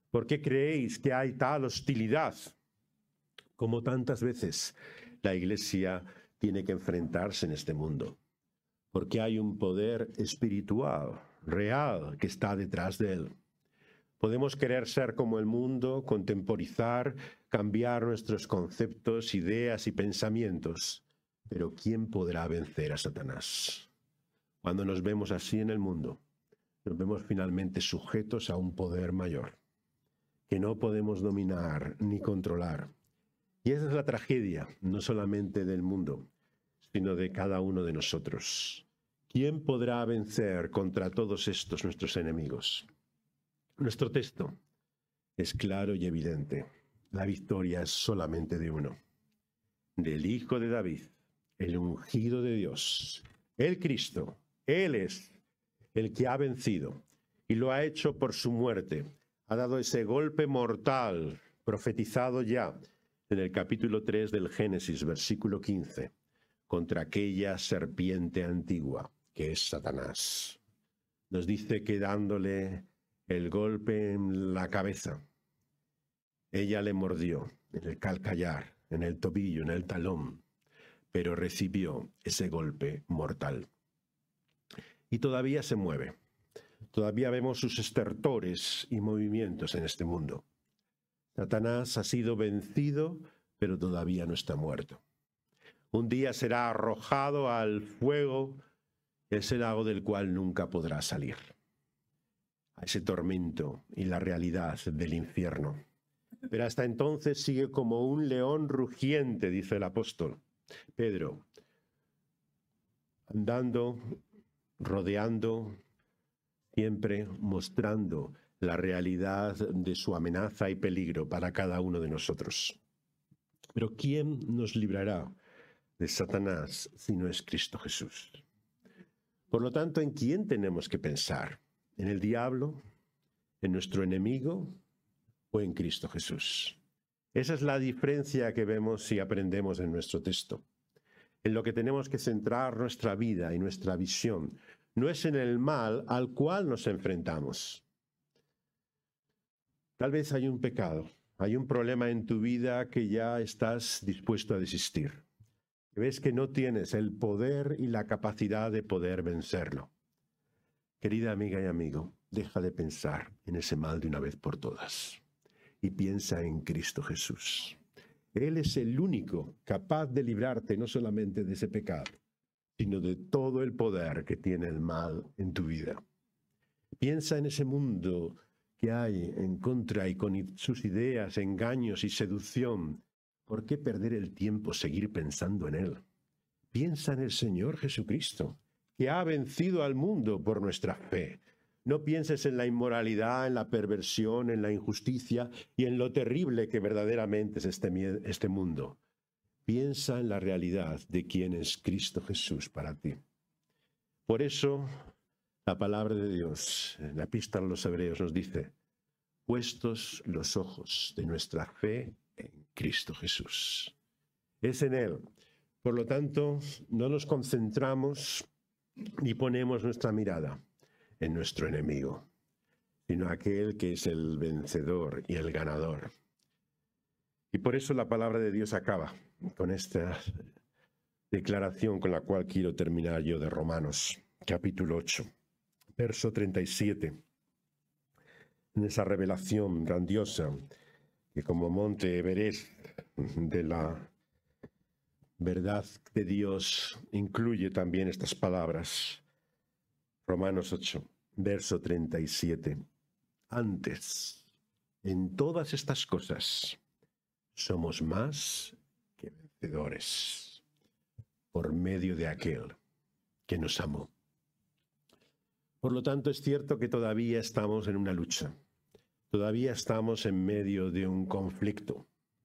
¿Por qué creéis que hay tal hostilidad? Como tantas veces la Iglesia tiene que enfrentarse en este mundo. Porque hay un poder espiritual, real, que está detrás de él. Podemos querer ser como el mundo, contemporizar, cambiar nuestros conceptos, ideas y pensamientos. Pero ¿quién podrá vencer a Satanás? Cuando nos vemos así en el mundo, nos vemos finalmente sujetos a un poder mayor, que no podemos dominar ni controlar. Y esa es la tragedia, no solamente del mundo, sino de cada uno de nosotros. ¿Quién podrá vencer contra todos estos nuestros enemigos? Nuestro texto es claro y evidente. La victoria es solamente de uno, del Hijo de David, el ungido de Dios, el Cristo. Él es el que ha vencido y lo ha hecho por su muerte. Ha dado ese golpe mortal profetizado ya en el capítulo tres del Génesis, versículo quince, contra aquella serpiente antigua que es Satanás. Nos dice que dándole el golpe en la cabeza, ella le mordió en el calcayar, en el tobillo, en el talón, pero recibió ese golpe mortal. Y todavía se mueve. Todavía vemos sus estertores y movimientos en este mundo. Satanás ha sido vencido, pero todavía no está muerto. Un día será arrojado al fuego, ese lago del cual nunca podrá salir. A ese tormento y la realidad del infierno. Pero hasta entonces sigue como un león rugiente, dice el apóstol Pedro, andando, rodeando, siempre mostrando la realidad de su amenaza y peligro para cada uno de nosotros. Pero ¿quién nos librará de Satanás si no es Cristo Jesús? Por lo tanto, ¿en quién tenemos que pensar? ¿En el diablo? ¿En nuestro enemigo? ¿O en Cristo Jesús? Esa es la diferencia que vemos y aprendemos en nuestro texto. En lo que tenemos que centrar nuestra vida y nuestra visión no es en el mal al cual nos enfrentamos. Tal vez hay un pecado, hay un problema en tu vida que ya estás dispuesto a desistir. Ves que no tienes el poder y la capacidad de poder vencerlo. Querida amiga y amigo, deja de pensar en ese mal de una vez por todas y piensa en Cristo Jesús. Él es el único capaz de librarte no solamente de ese pecado, sino de todo el poder que tiene el mal en tu vida. Piensa en ese mundo que hay en contra y con sus ideas, engaños y seducción. ¿Por qué perder el tiempo seguir pensando en Él? Piensa en el Señor Jesucristo, que ha vencido al mundo por nuestra fe. No pienses en la inmoralidad, en la perversión, en la injusticia y en lo terrible que verdaderamente es este, este mundo. Piensa en la realidad de quién es Cristo Jesús para ti. Por eso, la palabra de Dios, en la epístola a los Hebreos nos dice, puestos los ojos de nuestra fe en Cristo Jesús. Es en Él. Por lo tanto, no nos concentramos ni ponemos nuestra mirada en nuestro enemigo, sino aquel que es el vencedor y el ganador. Y por eso la palabra de Dios acaba con esta declaración con la cual quiero terminar yo de Romanos, capítulo ocho, verso treinta y siete. En esa revelación grandiosa que como monte Everest de la verdad de Dios incluye también estas palabras. Romanos ocho, verso treinta y siete. Antes, en todas estas cosas, somos más que vencedores por medio de aquel que nos amó. Por lo tanto, es cierto que todavía estamos en una lucha. Todavía estamos en medio de un conflicto.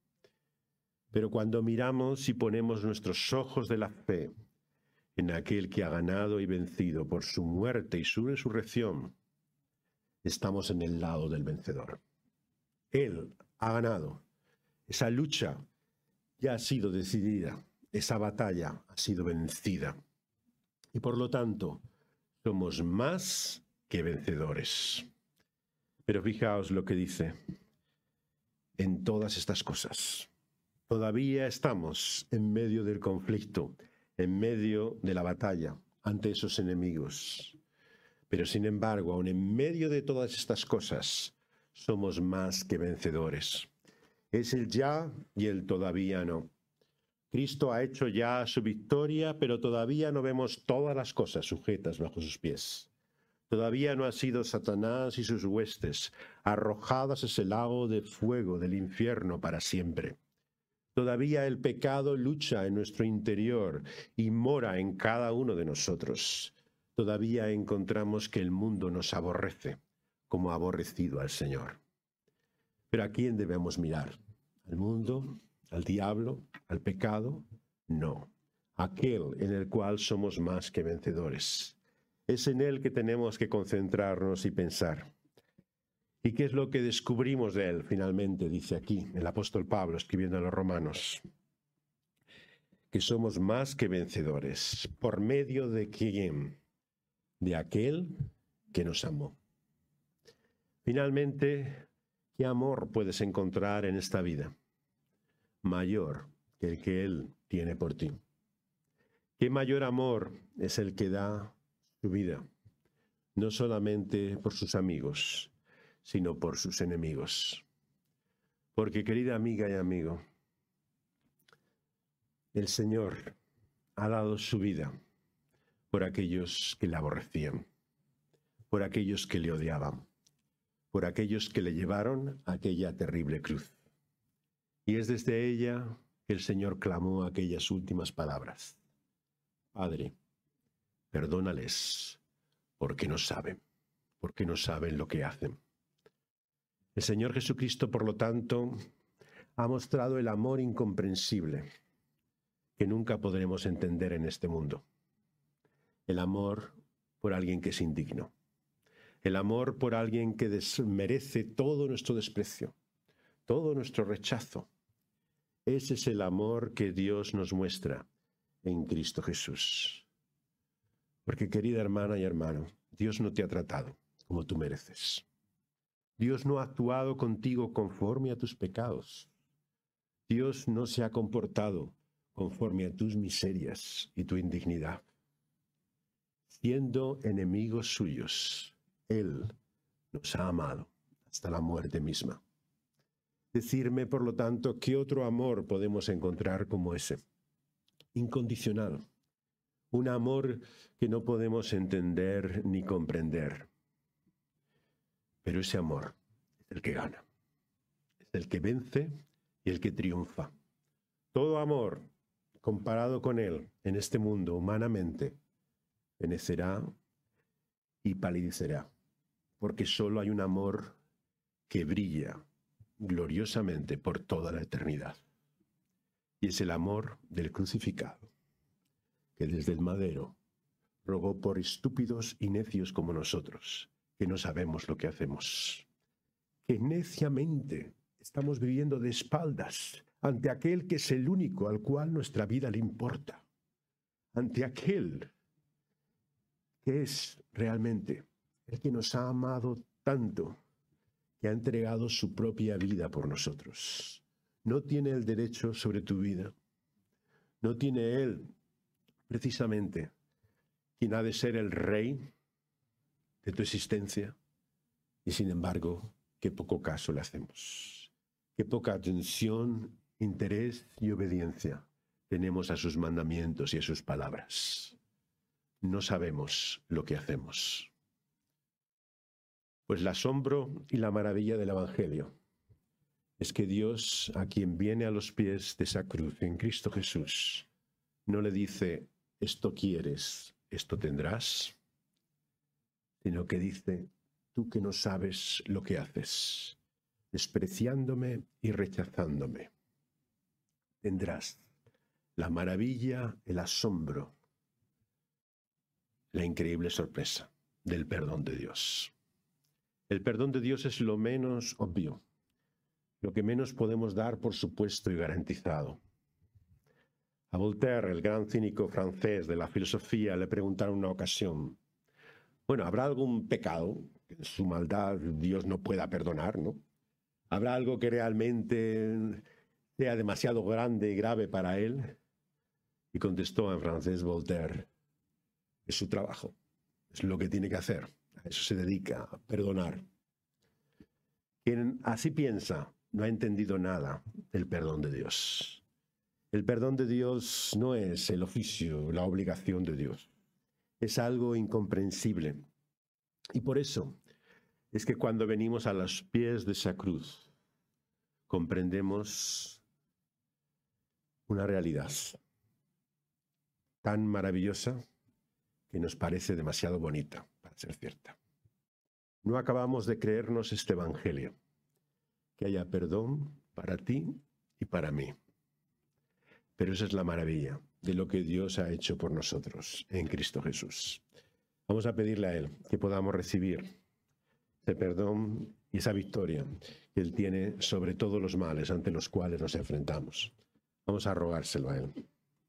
Pero cuando miramos y ponemos nuestros ojos de la fe en aquel que ha ganado y vencido por su muerte y su resurrección, estamos en el lado del vencedor. Él ha ganado. Esa lucha ya ha sido decidida. Esa batalla ha sido vencida. Y por lo tanto, somos más que vencedores. Pero fijaos lo que dice. En todas estas cosas, todavía estamos en medio del conflicto, en medio de la batalla, ante esos enemigos. Pero sin embargo, aun en medio de todas estas cosas, somos más que vencedores. Es el ya y el todavía no. Cristo ha hecho ya su victoria, pero todavía no vemos todas las cosas sujetas bajo sus pies. Todavía no ha sido Satanás y sus huestes arrojadas a ese lago de fuego del infierno para siempre. Todavía el pecado lucha en nuestro interior y mora en cada uno de nosotros. Todavía encontramos que el mundo nos aborrece, como ha aborrecido al Señor. ¿Pero a quién debemos mirar? ¿Al mundo? ¿Al diablo? ¿Al pecado? No. Aquel en el cual somos más que vencedores. Es en él que tenemos que concentrarnos y pensar. ¿Y qué es lo que descubrimos de él finalmente? Dice aquí el apóstol Pablo escribiendo a los romanos. Que somos más que vencedores. ¿Por medio de quién? De aquel que nos amó. Finalmente, ¿qué amor puedes encontrar en esta vida? Mayor que el que él tiene por ti. ¿Qué mayor amor es el que da su vida? No solamente por sus amigos, sino por sus enemigos. Porque, querida amiga y amigo, el Señor ha dado su vida por aquellos que le aborrecían, por aquellos que le odiaban, por aquellos que le llevaron a aquella terrible cruz. Y es desde ella que el Señor clamó aquellas últimas palabras. Padre, perdónales, porque no saben, porque no saben lo que hacen. El Señor Jesucristo, por lo tanto, ha mostrado el amor incomprensible que nunca podremos entender en este mundo. El amor por alguien que es indigno. El amor por alguien que merece todo nuestro desprecio, todo nuestro rechazo. Ese es el amor que Dios nos muestra en Cristo Jesús. Porque, querida hermana y hermano, Dios no te ha tratado como tú mereces. Dios no ha actuado contigo conforme a tus pecados. Dios no se ha comportado conforme a tus miserias y tu indignidad. Siendo enemigos suyos, Él nos ha amado hasta la muerte misma. Decirme, por lo tanto, ¿qué otro amor podemos encontrar como ese? Incondicional. Un amor que no podemos entender ni comprender. Pero ese amor es el que gana. Es el que vence y el que triunfa. Todo amor comparado con él en este mundo humanamente perecerá y palidecerá. Porque solo hay un amor que brilla gloriosamente por toda la eternidad. Y es el amor del crucificado, que desde el madero rogó por estúpidos y necios como nosotros, que no sabemos lo que hacemos, que neciamente estamos viviendo de espaldas ante aquel que es el único al cual nuestra vida le importa, ante aquel que es realmente el que nos ha amado tanto, que ha entregado su propia vida por nosotros. No tiene el derecho sobre tu vida. No tiene él, precisamente, quien ha de ser el rey de tu existencia. Y sin embargo, qué poco caso le hacemos. Qué poca atención, interés y obediencia tenemos a sus mandamientos y a sus palabras. No sabemos lo que hacemos. Pues el asombro y la maravilla del Evangelio es que Dios, a quien viene a los pies de esa cruz en Cristo Jesús, no le dice, esto quieres, esto tendrás, sino que dice, tú que no sabes lo que haces, despreciándome y rechazándome, tendrás la maravilla, el asombro, la increíble sorpresa del perdón de Dios. El perdón de Dios es lo menos obvio, lo que menos podemos dar por supuesto y garantizado. A Voltaire, el gran cínico francés de la filosofía, le preguntaron una ocasión, bueno, ¿habrá algún pecado que en su maldad Dios no pueda perdonar, ¿no? ¿Habrá algo que realmente sea demasiado grande y grave para él? Y contestó en francés Voltaire: es su trabajo, es lo que tiene que hacer, a eso se dedica, a perdonar. Quien así piensa no ha entendido nada del perdón de Dios. El perdón de Dios no es el oficio, la obligación de Dios. Es algo incomprensible. Y por eso es que cuando venimos a los pies de esa cruz, comprendemos una realidad tan maravillosa que nos parece demasiado bonita para ser cierta. No acabamos de creernos este evangelio, que haya perdón para ti y para mí. Pero esa es la maravilla de lo que Dios ha hecho por nosotros en Cristo Jesús. Vamos a pedirle a Él que podamos recibir ese perdón y esa victoria que Él tiene sobre todos los males ante los cuales nos enfrentamos. Vamos a rogárselo a Él.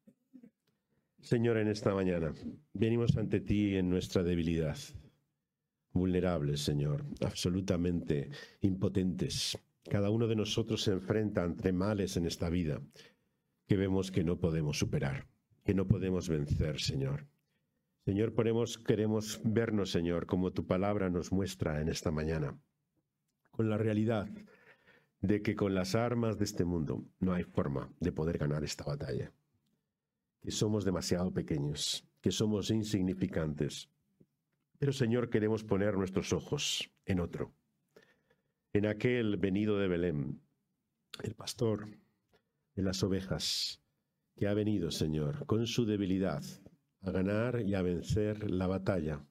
Señor, en esta mañana venimos ante ti en nuestra debilidad, vulnerables, Señor, absolutamente impotentes. Cada uno de nosotros se enfrenta ante males en esta vida que vemos que no podemos superar, que no podemos vencer, Señor. Señor, ponemos, queremos vernos, Señor, como tu palabra nos muestra en esta mañana, con la realidad de que con las armas de este mundo no hay forma de poder ganar esta batalla, que somos demasiado pequeños, que somos insignificantes. Pero, Señor, queremos poner nuestros ojos en otro, en aquel venido de Belén, el pastor de las ovejas, que ha venido, Señor, con su debilidad, a ganar y a vencer la batalla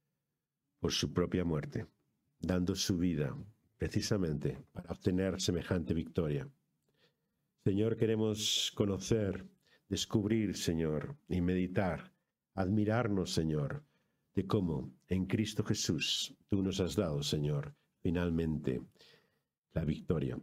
por su propia muerte, dando su vida precisamente para obtener semejante victoria. Señor, queremos conocer, descubrir, Señor, y meditar, admirarnos, Señor, de cómo en Cristo Jesús tú nos has dado, Señor, finalmente la victoria.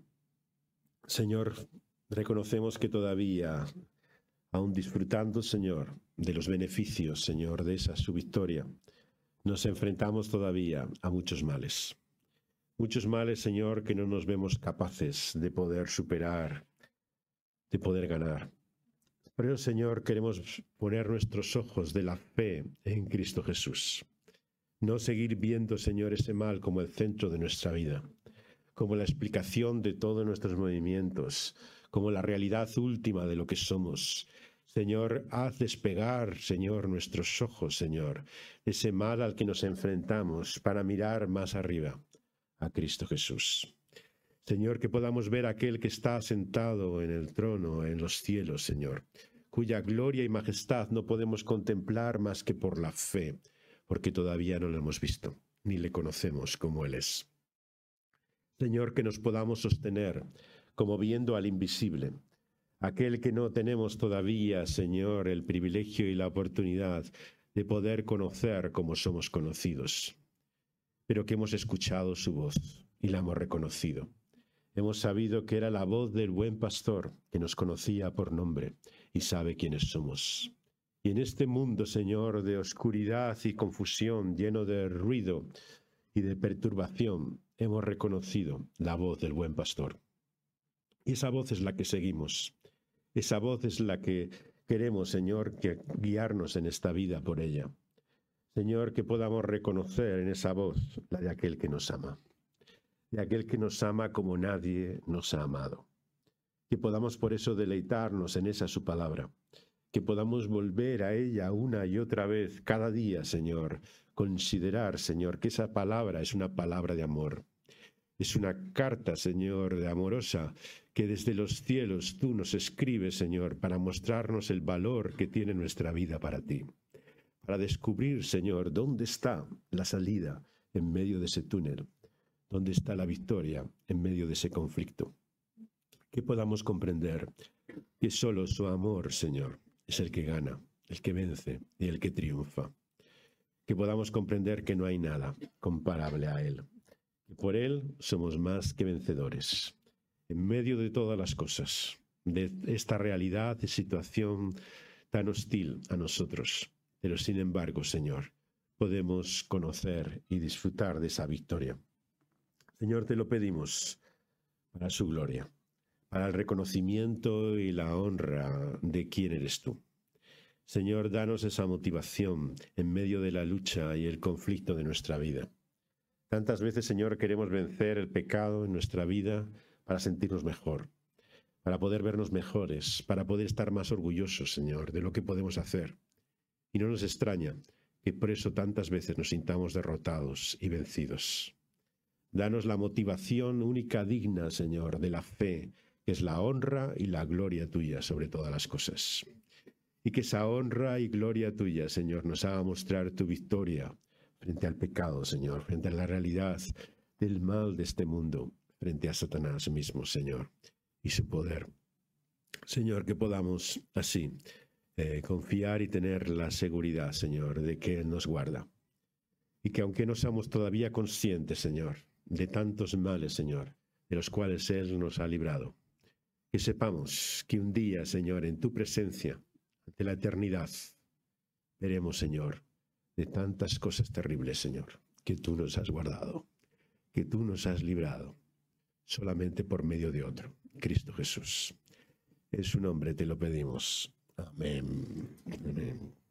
Señor, reconocemos que todavía, aún disfrutando, Señor, de los beneficios, Señor, de esa su victoria, nos enfrentamos todavía a muchos males. Muchos males, Señor, que no nos vemos capaces de poder superar, de poder ganar. Pero, Señor, queremos poner nuestros ojos de la fe en Cristo Jesús. No seguir viendo, Señor, ese mal como el centro de nuestra vida, como la explicación de todos nuestros movimientos, como la realidad última de lo que somos. Señor, haz despegar, Señor, nuestros ojos, Señor, de ese mal al que nos enfrentamos para mirar más arriba a Cristo Jesús. Señor, que podamos ver a aquel que está sentado en el trono, en los cielos, Señor, cuya gloria y majestad no podemos contemplar más que por la fe, porque todavía no lo hemos visto, ni le conocemos como Él es. Señor, que nos podamos sostener como viendo al invisible, aquel que no tenemos todavía, Señor, el privilegio y la oportunidad de poder conocer como somos conocidos, pero que hemos escuchado su voz y la hemos reconocido. Hemos sabido que era la voz del buen pastor que nos conocía por nombre y sabe quiénes somos. Y en este mundo, Señor, de oscuridad y confusión, lleno de ruido y de perturbación, hemos reconocido la voz del buen pastor. Y esa voz es la que seguimos. Esa voz es la que queremos, Señor, que guiarnos en esta vida por ella. Señor, que podamos reconocer en esa voz la de aquel que nos ama. De aquel que nos ama como nadie nos ha amado. Que podamos por eso deleitarnos en esa su palabra. Que podamos volver a ella una y otra vez, cada día, Señor. Considerar, Señor, que esa palabra es una palabra de amor. Es una carta, Señor, de amorosa, que desde los cielos tú nos escribes, Señor, para mostrarnos el valor que tiene nuestra vida para ti. Para descubrir, Señor, dónde está la salida en medio de ese túnel. ¿Dónde está la victoria en medio de ese conflicto? Que podamos comprender que solo su amor, Señor, es el que gana, el que vence y el que triunfa. Que podamos comprender que no hay nada comparable a Él. Que por Él somos más que vencedores. En medio de todas las cosas, de esta realidad de situación tan hostil a nosotros. Pero sin embargo, Señor, podemos conocer y disfrutar de esa victoria. Señor, te lo pedimos para su gloria, para el reconocimiento y la honra de quién eres tú. Señor, danos esa motivación en medio de la lucha y el conflicto de nuestra vida. Tantas veces, Señor, queremos vencer el pecado en nuestra vida para sentirnos mejor, para poder vernos mejores, para poder estar más orgullosos, Señor, de lo que podemos hacer. Y no nos extraña que por eso tantas veces nos sintamos derrotados y vencidos. Danos la motivación única digna, Señor, de la fe, que es la honra y la gloria tuya sobre todas las cosas. Y que esa honra y gloria tuya, Señor, nos haga mostrar tu victoria frente al pecado, Señor, frente a la realidad del mal de este mundo, frente a Satanás mismo, Señor, y su poder. Señor, que podamos así eh, confiar y tener la seguridad, Señor, de que Él nos guarda. Y que aunque no seamos todavía conscientes, Señor, de tantos males, Señor, de los cuales Él nos ha librado, que sepamos que un día, Señor, en tu presencia, ante la eternidad, veremos, Señor, de tantas cosas terribles, Señor, que tú nos has guardado, que tú nos has librado, solamente por medio de otro, Cristo Jesús. En su nombre te lo pedimos. Amén. Amén.